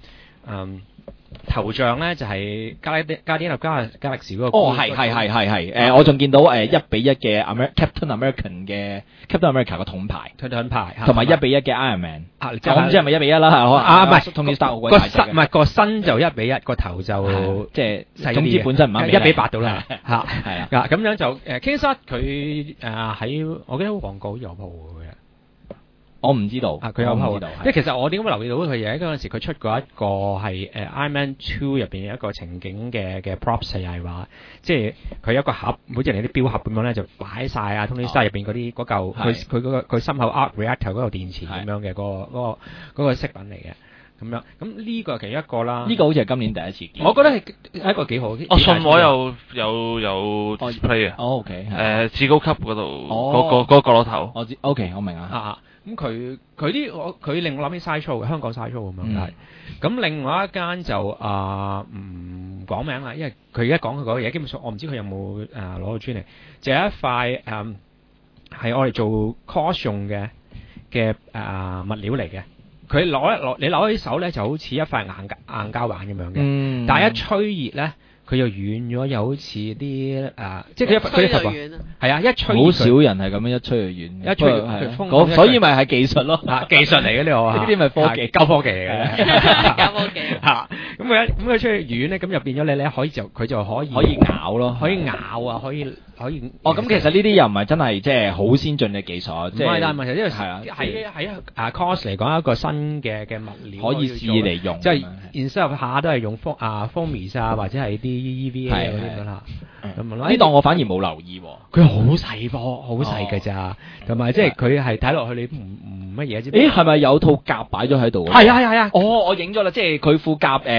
Speaker 4: 頭像咧，就係加啲入加力士嗰個。
Speaker 2: 係我仲見到1:1嘅Captain America 個盾牌，同埋1:1嘅 Iron Man。我唔知係咪1:1啦，唔係 Tony Stark 好鬼大隻嘅。
Speaker 4: 唔係個身就1:1，個頭就
Speaker 2: 即係總之本身唔啱
Speaker 4: 1:8到啦嚇。
Speaker 2: 係啊，
Speaker 4: 咁樣就King's Art佢喺我記得旺角有鋪嘅。
Speaker 2: 我唔知道，
Speaker 4: 佢有鋪，因為其實我點解留意到佢嘢？嗰陣時佢出過一個係Iron Man 2入邊有一個情景嘅 props， 係話即係佢有一個盒，好似你啲錶盒咁樣咧，就擺晒Tony Stark入邊嗰啲嗰嚿佢心口 Arc Reactor 嗰嚿電池咁樣嘅嗰個飾品嚟嘅。咁樣，咁呢個係其中一個啦。呢
Speaker 2: 個好似係今年第一次見。
Speaker 4: 我覺得係一個幾好。
Speaker 3: 信和有 display 啊。
Speaker 2: OK。
Speaker 3: 至高級嗰度，嗰個角落頭。
Speaker 2: 我知 OK， 我明啊。
Speaker 4: 咁佢令我諗起 Side Show 香港 Side Show 咁樣係。咁另外一間就唔講名啦，因為佢而家講佢嗰個嘢，基本上我唔知佢有冇攞到專利，就係一塊係我哋做 cos 用嘅物料嚟嘅。佢你攞起手咧，就好似一塊硬膠板咁樣嘅。但係一吹熱咧，佢就軟咗，又好似啲即係佢一軟係啊，一吹
Speaker 2: 好少人係咁樣一吹就軟，
Speaker 4: 一吹
Speaker 2: 所以咪係技術咯。
Speaker 4: 技術嚟嘅呢個，
Speaker 2: 呢啲咪科技，
Speaker 4: 高科技嚟嘅。
Speaker 5: 高科技
Speaker 4: 嚇，咁佢吹軟咧，咁就變咗你可以佢就可以
Speaker 2: 咬咯，
Speaker 4: 可以咬啊，可以。
Speaker 2: 咁其實呢啲又唔係真係即係好先進嘅技術，即係
Speaker 4: 但係問題因為喺cos 嚟講一個新嘅物料
Speaker 2: 可以試嚟用，
Speaker 4: 即係 instead 下都係用foamies 或者係啲 EVA 嗰啲啦。
Speaker 2: 呢檔我反而冇留意，
Speaker 4: 佢好細波，好細㗎咋，同埋即係佢係睇落去你唔乜嘢啫。
Speaker 2: 係咪有套甲擺咗喺度？
Speaker 4: 係啊！
Speaker 2: 我影咗啦，即係佢副甲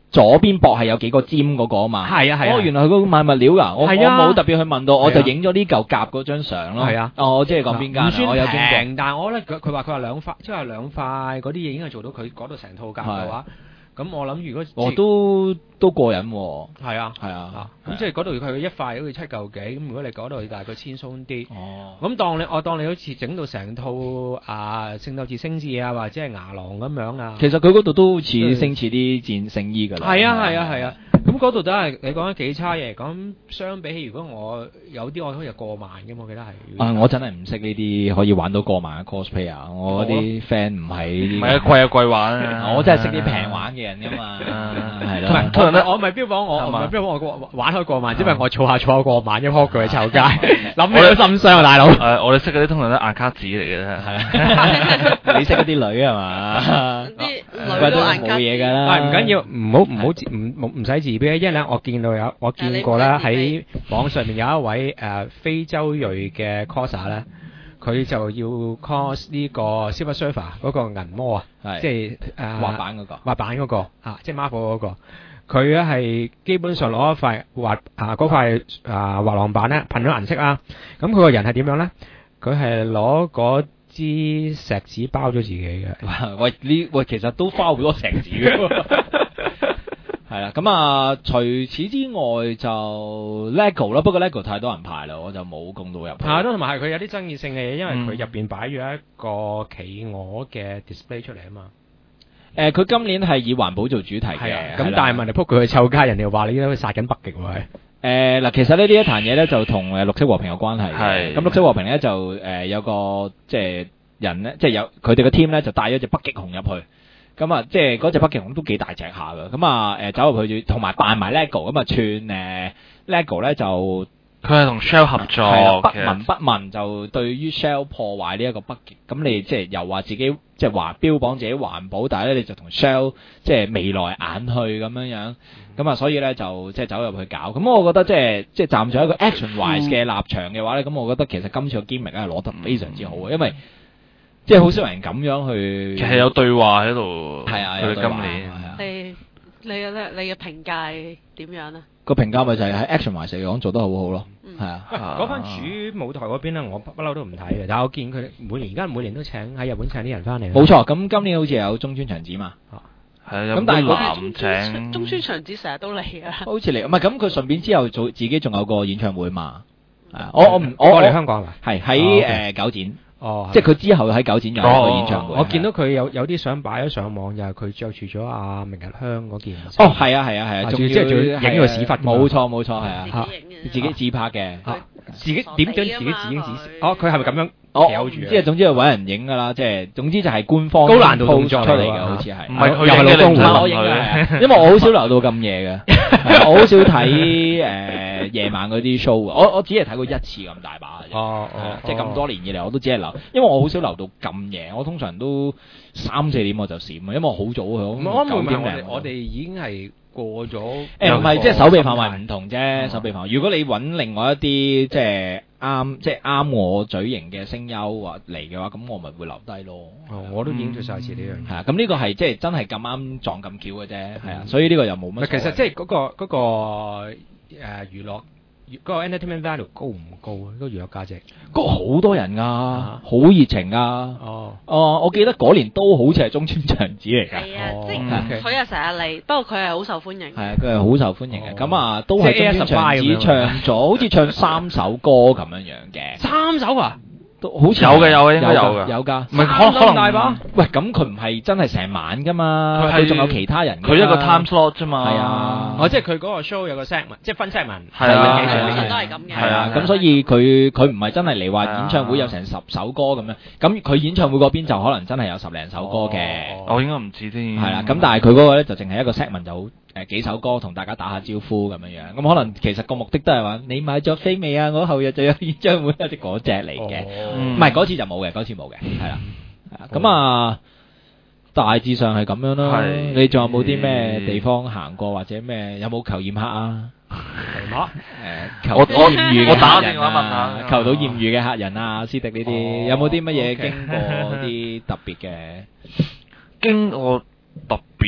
Speaker 2: 左邊膊係有幾個尖嗰個啊嘛。
Speaker 4: 係啊係啊。
Speaker 2: 哦，原來佢嗰個買物料㗎，我冇特別去問到，我就影咗呢嚿夾嗰張相咯。
Speaker 4: 係啊。
Speaker 2: 哦，我知你講邊間，
Speaker 4: 唔算
Speaker 2: 我有經過。
Speaker 4: 平，但係我咧佢話兩塊，即係兩塊嗰啲嘢已經係做到佢嗰度成套夾嘅話。咁我諗如果
Speaker 2: 都過癮喎。
Speaker 4: 係啊
Speaker 2: 係啊。
Speaker 4: 咁即係嗰度佢一塊好似7嚿幾，咁如果你嗰度大概輕鬆啲。
Speaker 2: 哦。
Speaker 4: 咁當你好似整到成套聖鬥士星矢啊，或者係牙狼咁樣啊。
Speaker 2: 其實佢嗰度都好似星矢啲戰聖衣㗎啦。
Speaker 4: 係啊。咁嗰度都係你講緊幾差嘢，咁相比起如果我有啲我好似過萬嘅，我記得係。
Speaker 2: 我真係唔識呢啲可以玩到過萬嘅 cosplay 啊！我啲 friend 唔係呢啲。
Speaker 3: 唔係啊，貴玩啊！
Speaker 2: 我真係識啲平玩嘅人㗎嘛。係咯。
Speaker 4: 通常我唔係標榜我唔係標榜我玩開過萬，只不過我儲下過萬一鋪佢去湊街，諗起都心傷啊，大佬。
Speaker 3: 我哋識嗰啲通常都硬卡紙嚟嘅啫，係
Speaker 2: 啊。你識嗰啲女係嘛？
Speaker 5: 啲女都硬卡。
Speaker 2: 冇嘢㗎啦。
Speaker 4: 但係唔緊要，唔使自卑，因為咧我見過咧喺網上面有一位非洲裔嘅 coser 咧，佢就要 cos 呢個 Silver Surfer 嗰個銀魔啊，即係
Speaker 2: 滑板嗰個
Speaker 4: 即係 Marvel 嗰個。佢咧係基本上攞一塊嗰塊滑浪板咧噴咗顏色啦。咁佢個人係點樣咧？佢係攞嗰支錫紙包咗自己嘅。
Speaker 2: 喂，其實都花好多錫紙嘅。係啦，咁除此之外就 LEGO 啦，不過 LEGO 太多人排啦，我就冇供到入去。
Speaker 4: 係咯，同埋係佢有啲爭議性嘅嘢，因為佢入邊擺咗一個企鵝嘅 display 出嚟啊嘛。
Speaker 2: 佢今年係以環保做主題嘅，
Speaker 4: 咁但係問題撲佢去湊街，人哋話你都殺緊北極喎。
Speaker 2: 嗱，其實呢一壇嘢咧就同綠色和平有關係嘅。
Speaker 3: 係。咁
Speaker 2: 綠色和平咧就有個即係人咧，即係有佢哋個 team 咧就帶咗隻北極熊入去。咁即係嗰隻北極熊都幾大隻下㗎。咁走入去，同埋扮埋 LEGO，咁串LEGO 咧就
Speaker 3: 佢係同 Shell 合作，
Speaker 2: 不聞不問就對於 Shell 破壞呢一個北極。咁你即係又話自己即係話標榜自己環保，但係咧你就同 Shell 即係眉來眼去咁樣。咁所以咧就即係走入去搞。咁我覺得即係站在一個 action wise 嘅立場嘅話咧，咁我覺得其實今次個 gimmick 係攞得非常之好嘅，因為即係好少人咁樣去，
Speaker 3: 其實有對話喺度。
Speaker 2: 係啊，
Speaker 3: 佢哋今年。
Speaker 5: 你嘅評價點樣咧？
Speaker 2: 個評價咪就係喺 action wise 嚟講做得好好咯。係
Speaker 4: 啊。講翻主舞台嗰邊咧，我不嬲都唔睇嘅，但係我見佢每年都請喺日本請啲人翻嚟。
Speaker 2: 冇錯，咁今年好似有中村長子嘛。
Speaker 3: 係咁但
Speaker 5: 係中村長子成日都嚟啊。
Speaker 2: 好似嚟，唔係咁佢順便之後自己仲有個演唱會嘛。
Speaker 4: 我嚟香港
Speaker 2: 係喺九展。即係佢之後喺九展有一個演唱會。
Speaker 4: 我見到佢有啲相擺咗上網，就係佢着住咗明日香嗰件。
Speaker 2: 係啊，仲要
Speaker 4: 影個屎忽。
Speaker 2: 冇錯，係啊。自己自拍嘅。
Speaker 4: 自己點將自己佢係咪咁樣？
Speaker 2: 即係總之係揾人影㗎啦，即係總之就係官方
Speaker 4: 高難度動作
Speaker 2: 出嚟嘅，好似係。
Speaker 3: 唔係佢影嘅，
Speaker 2: 我影嘅，因為我好少留到咁夜嘅，我好少睇夜晚嗰啲 show。我只係睇過一次咁大把嘅，即係咁多年以嚟我都只係留，因為我好少留到咁夜，我通常都3-4點我就閃，因為我好早去，9點零。
Speaker 4: 我哋已經係過咗。
Speaker 2: 唔係，即係手臂範圍唔同啫，手臂範圍。如果你揾另外一啲即係啱我嘴型嘅聲優或嚟嘅話，咁我咪會留低咯。
Speaker 4: 我都已經做晒次呢樣嘢。
Speaker 2: 係啊，咁呢個係即係真係咁啱撞咁巧嘅啫。係啊，所以呢個又冇乜。
Speaker 4: 其實即係嗰個娛樂嗰個 entertainment value 高唔高啊？嗰個娛樂價值
Speaker 2: 高，好多人啊，好熱情啊。我記得嗰年都好似係中村長子嚟㗎。
Speaker 5: 係啊，即係佢又成日嚟，不過佢係好受歡迎。
Speaker 2: 係啊，佢係好受歡迎嘅。咁都係中村長子唱咗，好似唱3首歌咁樣嘅。
Speaker 4: 3首啊？
Speaker 2: 都好似
Speaker 3: 有嘅，應該有嘅，
Speaker 2: 有㗎。
Speaker 3: 唔係可能
Speaker 4: 大把。
Speaker 2: 喂，咁佢唔係真係成晚㗎嘛？佢仲有其他人。
Speaker 3: 佢一個 time slot 啫嘛。
Speaker 2: 係啊。
Speaker 4: 即係佢嗰個 show 有個 segment，即係分 segment。
Speaker 3: 係啊。
Speaker 5: 都係咁嘅。
Speaker 2: 係啊。咁所以佢唔係真係嚟話演唱會有成10首歌咁樣。咁佢演唱會嗰邊就可能真係有10零首歌嘅。
Speaker 3: 我應該唔知添。
Speaker 2: 係啦。咁但係佢嗰個咧就淨係一個 segment 就幾首歌同大家打下招呼咁樣。咁可能其實個目的都係話你買咗飛未啊？我後日就有演唱會，即係嗰隻嚟嘅。唔係嗰次就冇嘅，嗰次冇嘅。係啦。咁大致上係咁樣咯。你仲有冇啲咩地方行過或者咩？有冇求驗客啊？求到艷遇嘅客人啊！求到艷遇嘅客人啊！斯迪呢啲有冇啲乜嘢經過啲特別嘅？
Speaker 3: 經過特別啊？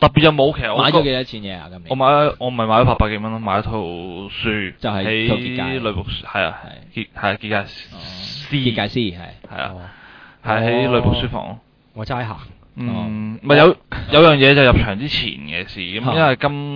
Speaker 3: 特別又冇，其實我
Speaker 2: 買咗幾多錢嘢啊？今年
Speaker 3: 我咪買咗800幾蚊咯，買一套書，
Speaker 2: 就係
Speaker 3: 喺女僕書，係結界師係啊，係喺女僕書房。
Speaker 4: 我齋行。
Speaker 3: 咪有樣嘢就入場之前嘅事，咁因為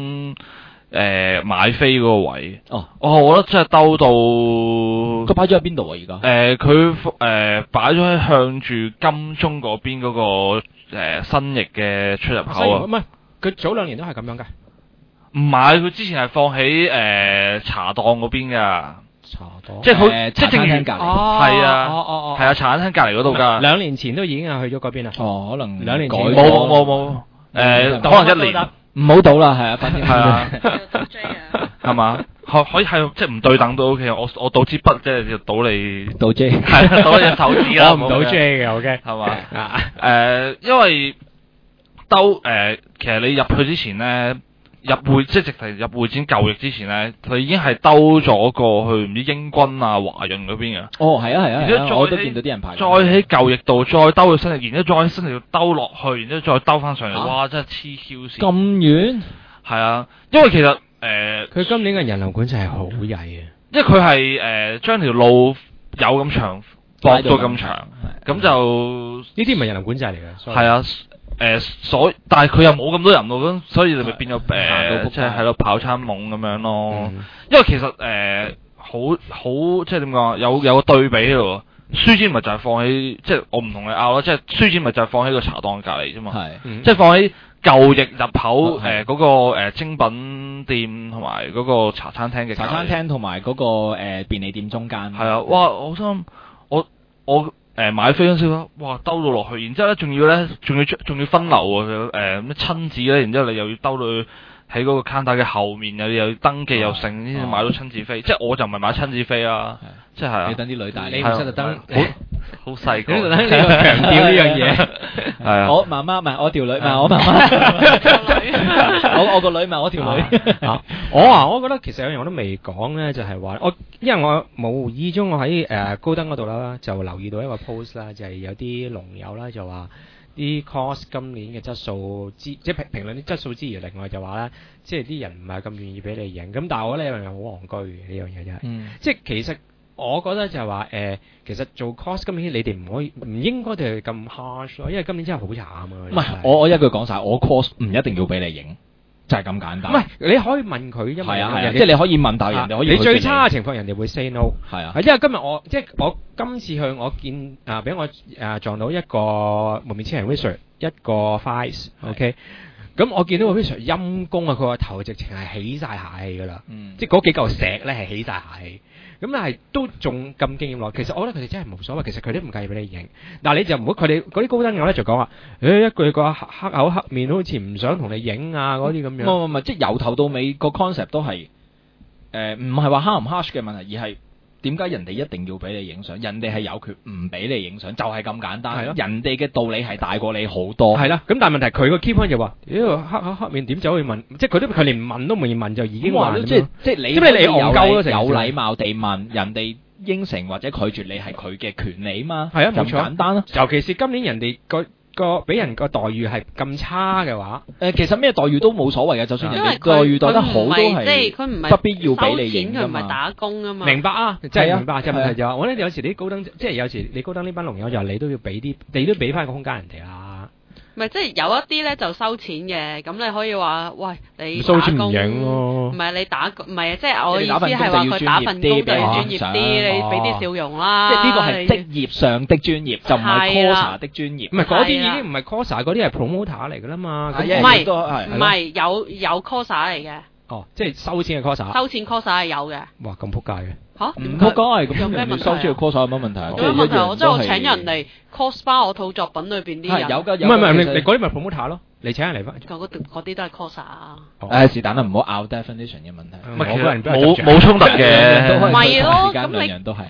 Speaker 3: 買飛嗰個位，我覺得真係兜到。
Speaker 2: 佢擺咗喺邊度啊？而家
Speaker 3: 佢擺咗喺向住金鐘嗰邊嗰個新翼嘅出入口啊。
Speaker 4: 唔係，佢早2年都係咁樣㗎。
Speaker 3: 唔係，佢之前係放喺茶檔嗰邊㗎。
Speaker 4: 茶檔
Speaker 3: 即係佢即係正
Speaker 2: 廳隔離。
Speaker 3: 係啊，係啊，茶餐廳隔離嗰度㗎。
Speaker 4: 2年前都已經係去咗嗰邊啦。
Speaker 2: 可能
Speaker 4: 2年前
Speaker 3: 冇可能1年。
Speaker 2: 唔好賭啦，係啊，反正
Speaker 3: 係啊，係嘛？可以係即係唔對等都 OK。我賭支筆即係就賭你
Speaker 2: 賭 J，
Speaker 3: 係賭你隻手指啦。
Speaker 4: 我唔賭 J 嘅 OK，
Speaker 3: 係嘛？因為其實你入去之前咧，即係直頭入會展舊翼之前咧，佢已經係兜咗過去唔知英軍啊、華潤嗰邊嘅。
Speaker 2: 哦，係啊，
Speaker 3: 然之後
Speaker 2: 我都見到啲人排。
Speaker 3: 再喺舊翼度再兜去新翼，然之後再喺新翼度兜落去，然之後再兜翻上嚟。哇！真係黐 Q 線。
Speaker 2: 咁遠？
Speaker 3: 係啊，因為其實
Speaker 4: 佢今年嘅人流管制係好曳嘅，
Speaker 3: 因為佢係將條路有咁長，駁到咁長，咁就
Speaker 4: 呢啲唔係人流管制嚟嘅。
Speaker 3: 係啊。但係佢又冇咁多人咯，咁所以你咪變咗即係喺度跑餐懵咁樣咯。因為其實好即係點講，有個對比喺度。書展咪就係放喺即係我唔同你拗啦，即係書展咪就係放喺個茶檔隔離啫嘛。即係放喺舊翼入口嗰個精品店同埋嗰個茶餐廳嘅
Speaker 2: 茶餐廳同埋嗰個便利店中間。
Speaker 3: 係啊，哇！我心我買飛嗰陣時咯，哇兜到落去，然之後咧仲要分流啊！咩親子咧，然之後你又要兜到喺嗰個 counter 嘅後面，又要登記又剩，先至買到親子飛。即係我就唔係買親子飛啊，即係
Speaker 2: 你等啲女帶你，
Speaker 4: 你唔識特登
Speaker 3: 好細個，
Speaker 4: 你特登呢個強調呢樣嘢。
Speaker 3: 係啊，
Speaker 2: 我媽媽唔係我條女，唔係我媽媽，我個女唔係我條女。
Speaker 4: 我覺得其實有樣我都未講咧，就係話因為我無意中我喺高登嗰度啦，就留意到一個 post 啦，就係有啲龍友啦就話啲 course 今年嘅質素即係評論啲質素之餘，另外就話咧，即係啲人唔係咁願意俾你影。咁但係我覺得呢樣嘢好戇居嘅，呢樣嘢真係。即係其實我覺得就係話其實做 course 今年你哋唔應該對佢咁 harsh 咯，因為今年真係好慘啊。
Speaker 2: 唔係我一句講晒，我 course 唔一定要俾你影。就係咁簡單。
Speaker 4: 唔係，你可以問佢，因為
Speaker 2: 即係你可以問，但係人哋可以。
Speaker 4: 你最差嘅情況，人哋會 say no。
Speaker 2: 係啊，
Speaker 4: 因為今日我今次去我見俾我撞到一個蒙面超人 Wizard， 一個 Vice，OK。咁我見到個 Wizard 陰公啊，佢個頭直情係起晒下氣㗎啦。即係嗰幾嚿石咧係起晒下氣。咁但係都仲咁經驗落，其實我覺得佢哋真係冇所謂，其實佢哋都唔介意俾你影。但係你就唔好佢哋嗰啲高登友咧就講話，一句個黑口黑面，好似唔想同你影啊嗰啲咁樣。
Speaker 2: 唔係，即係由頭到尾個 concept 都係唔係話 harsh 唔 harsh 嘅問題，而係點解人哋一定要俾你影相？人哋係有權唔俾你影相，就係咁簡單。人哋嘅道理係大過你好多。係啦，
Speaker 4: 咁但係問題佢個 key point 就話，黑口黑面點走去問？即係佢連問都未問就已經話，即係你戇鳩咯，有禮貌地問人哋。應承或者拒絕你係佢嘅權利嘛？係啊，冇錯，簡單咯。尤其是今年人哋個俾人個待遇係咁差嘅話，
Speaker 2: 其實咩待遇都冇所謂嘅，就算人哋待遇待得好都係不必要俾你影㗎嘛。
Speaker 5: 佢唔係打工啊嘛。
Speaker 4: 明白啊，即係明白。即係問題就話，我覺得有時你高登，即係有時你高登呢班龍友就你都要俾你都俾翻個空間人哋啦。
Speaker 5: 唔係，即係有一啲咧就收錢嘅，咁你可以話，喂，你
Speaker 4: 收錢唔影咯。
Speaker 5: 唔係你打，唔係啊，即係我意思係話佢打份工就要專業啲，你俾啲笑容啦。
Speaker 2: 即係呢個係職業上的專業，就唔係 coser 的專業。
Speaker 4: 唔係嗰啲已經唔係 coser，嗰啲係 promoter 嚟㗎啦嘛。
Speaker 5: 唔係有 coser 嚟嘅。
Speaker 4: 哦，即係收錢嘅 coser。
Speaker 5: 收錢 coser 係有嘅。
Speaker 4: 哇，咁撲街嘅。
Speaker 5: 嚇？
Speaker 2: 唔撲街咁
Speaker 5: 有咩問題？
Speaker 2: 收錢嘅 coser 有乜問題啊？
Speaker 5: 有乜問題？我即係我請人嚟 cos 翻我套作品裏邊啲人。
Speaker 2: 有㗎，
Speaker 4: 唔係你嗰啲咪 promoter 咯？你請人嚟翻。
Speaker 5: 嗰啲都係 coser 啊。
Speaker 2: 是但啦，唔好拗 definition 嘅問題。
Speaker 3: 冇衝突嘅。
Speaker 5: 唔係咯，咁
Speaker 2: 兩樣都係。
Speaker 5: 即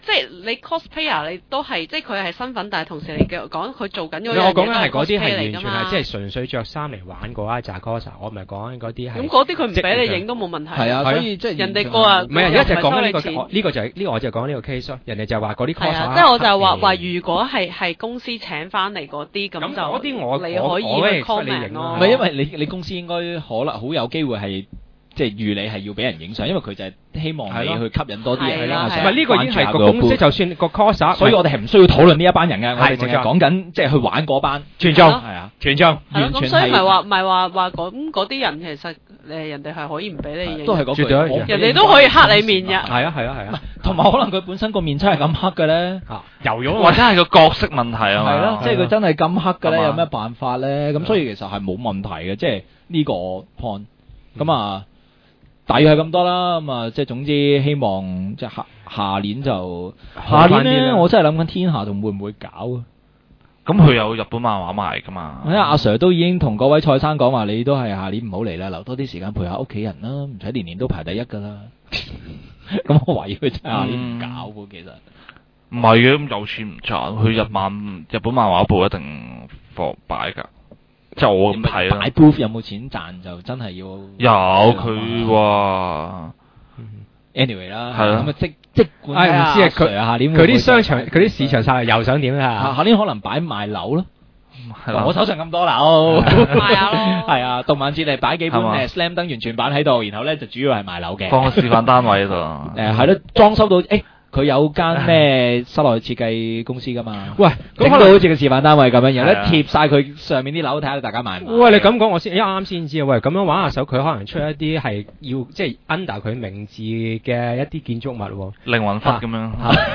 Speaker 5: 即係你 cosplayer 你都係即係佢係身份，但係同時你講佢做緊嗰樣嘢
Speaker 4: 我講緊係嗰啲係
Speaker 5: cosplay
Speaker 4: 完全
Speaker 5: 嚟㗎嘛
Speaker 4: 係即係純粹着衫嚟玩嗰一紮 coser，我唔係講緊嗰啲係。
Speaker 5: 咁嗰啲佢唔俾你影都冇問題。
Speaker 1: 係啊，所以即係
Speaker 5: 人哋個啊，
Speaker 4: 唔係而家就係講緊呢個
Speaker 5: 錢
Speaker 4: 呢個就係呢個我就講呢個 case 咯。人哋就話嗰啲 coser
Speaker 5: 係啊，即係我就係話如果係公司請翻嚟嗰啲咁就
Speaker 4: 嗰啲我
Speaker 5: 你可以去 comment 咯。
Speaker 2: 唔係因為你公司應該可能好有機會係。即係預你係要俾人影相，因為佢就係希望你去吸引多啲人啦。
Speaker 4: 唔係呢個已經係個公司，就算個 coser，
Speaker 2: 所以我哋係唔需要討論呢一班人嘅，我哋淨係講緊即係去玩嗰班
Speaker 4: 全中，
Speaker 2: 係啊，全中。
Speaker 5: 係咯，咁所以咪話咁嗰啲人其實人哋係可以唔俾你影，
Speaker 2: 都係嗰句，
Speaker 5: 人哋都可以黑你面嘅。
Speaker 4: 係啊，
Speaker 2: 同埋可能佢本身個面真係咁黑嘅咧，
Speaker 4: 油咗
Speaker 3: 或者係個角色問題啊嘛。
Speaker 2: 係咯，即係佢真係咁黑嘅咧，有咩辦法咧？咁所以其實係冇問題嘅，即係呢個 point 咁啊。大約係咁多啦，咁啊，即係總之希望即係下年就下年咧，我真係諗緊天下仲會唔會搞啊？
Speaker 3: 咁佢有日本漫畫賣噶嘛？
Speaker 2: 因為阿 Sir 都已經同各位蔡生講話，你都係下年唔好嚟啦，留多啲時間陪下屋企人啦，唔使年年都排第一噶啦。咁我懷疑佢真係下年唔搞喎，其實
Speaker 3: 唔係嘅，咁有錢唔賺，去日本漫畫部一定放擺㗎。即係我咁睇啦。
Speaker 2: 擺 booth 有冇錢賺就真係要
Speaker 3: 有佢話
Speaker 2: anyway 啦，
Speaker 3: 係啦。
Speaker 2: 咁啊即管
Speaker 4: 唔知啊佢
Speaker 2: 下年
Speaker 4: 佢啲商場佢啲市場策略又想點啊？
Speaker 2: 下年可能擺賣樓咯。
Speaker 3: 係
Speaker 2: 我手上咁多樓，
Speaker 5: 賣下咯。
Speaker 2: 係啊，動漫節嚟擺幾本Slam Dunk 完全版喺度，然後咧就主要係賣樓嘅。
Speaker 3: 放個示範單位喺度。
Speaker 2: 係咯，裝修到佢有間咩室內設計公司噶嘛？
Speaker 4: 喂，
Speaker 2: 整到好似個示範單位咁樣，然後咧貼晒佢上面啲樓，睇下大家買唔買？
Speaker 4: 喂，你咁講我啱先知啊！喂，咁樣玩下手，佢可能出一啲係要即係 under 佢名字嘅一啲建築物，
Speaker 3: 靈魂窟咁樣，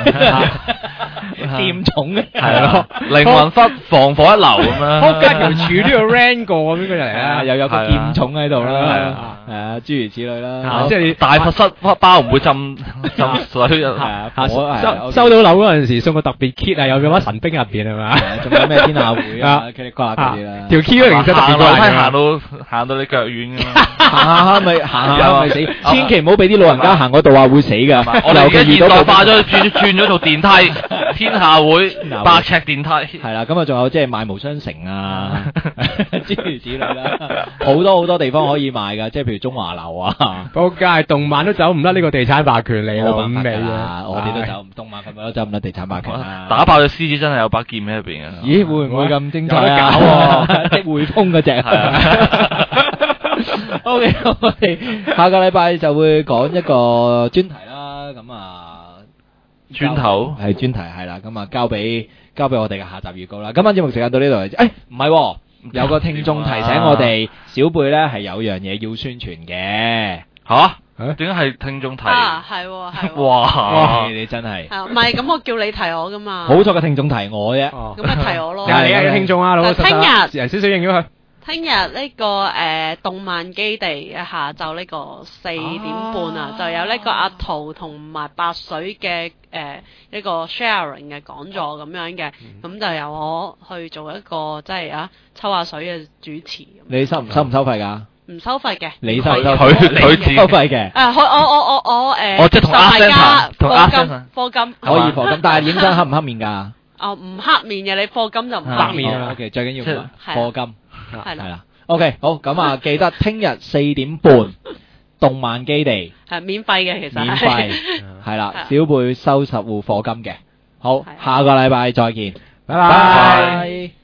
Speaker 2: 掂重嘅
Speaker 3: 係咯，靈魂窟防火一流咁樣，
Speaker 4: 仆街條柱都要 rand 過咁樣嚟啊！
Speaker 2: 又有個劍重喺度啦，係啊，諸如此類啦，
Speaker 4: 即係
Speaker 3: 大佛室包唔會浸水啊！
Speaker 4: 收到樓嗰陣時送個特別 kit 啊，有嗰把神兵入邊係嘛？
Speaker 2: 仲有咩天下會啊、茄哩瓜嗰啲啦。
Speaker 4: 條 key 都零舍特別過嚟，
Speaker 3: 行到你腳軟㗎嘛？
Speaker 2: 行下咪死，千祈唔好俾啲老人家行嗰度啊，會死㗎。
Speaker 3: 我哋而家現代化咗，轉咗做電梯，天下會8尺電梯。
Speaker 2: 係啦，咁啊仲有即係賣無雙城啊，諸如此類啦，好多地方可以賣㗎，即係譬如中華樓啊。
Speaker 4: 仆街動漫都走唔甩呢個地產霸權嚟咯，
Speaker 2: 咁味啊！我哋都走唔動漫，係咪都走唔甩地產霸權啊？
Speaker 3: 打爆隻獅子真係有把劍喺入邊啊！
Speaker 2: 咦，會唔會咁精彩啊？即匯豐嗰隻。OK， 我哋下個禮拜就會講一個專題啦。咁啊，
Speaker 3: 磚頭
Speaker 2: 係專題係啦。咁啊，交俾我哋嘅下集預告啦。今晚節目時間到呢度為止。唔係，有個聽眾提醒我哋，小貝咧係有樣嘢要宣傳嘅。
Speaker 3: 吓？點解係聽眾提？
Speaker 5: 係。
Speaker 3: 哇！
Speaker 2: 你真係。
Speaker 5: 唔係咁，我叫你提我噶嘛。
Speaker 2: 好彩個聽眾提我啫。
Speaker 5: 咁咪提我咯。
Speaker 4: 你係聽眾啊，老實
Speaker 5: 聽日
Speaker 4: 人少少應咗佢。
Speaker 5: 聽日呢個動漫基地嘅下晝呢個4點半啊，就有呢個阿陶同埋白水嘅一個 sharing 嘅講座咁樣嘅，咁就由我去做一個即係抽下水嘅主持。
Speaker 2: 你收唔收費㗎？
Speaker 5: 唔收費嘅。
Speaker 2: 你收佢
Speaker 5: 收
Speaker 2: 費嘅。
Speaker 5: 我
Speaker 3: 即係同阿 Sen
Speaker 5: 課金
Speaker 2: 可以課金，但係影相黑唔黑面㗎？
Speaker 5: 唔黑面嘅，你課金就唔黑面
Speaker 2: 啊。OK， 最緊要課金。
Speaker 5: 係啦
Speaker 2: ，OK， 好，咁啊，記得聽日4點半，動漫基地
Speaker 5: 係免費嘅，其實
Speaker 2: 免費係啦，小貝收10戶課金嘅，好，下個禮拜再見，拜拜。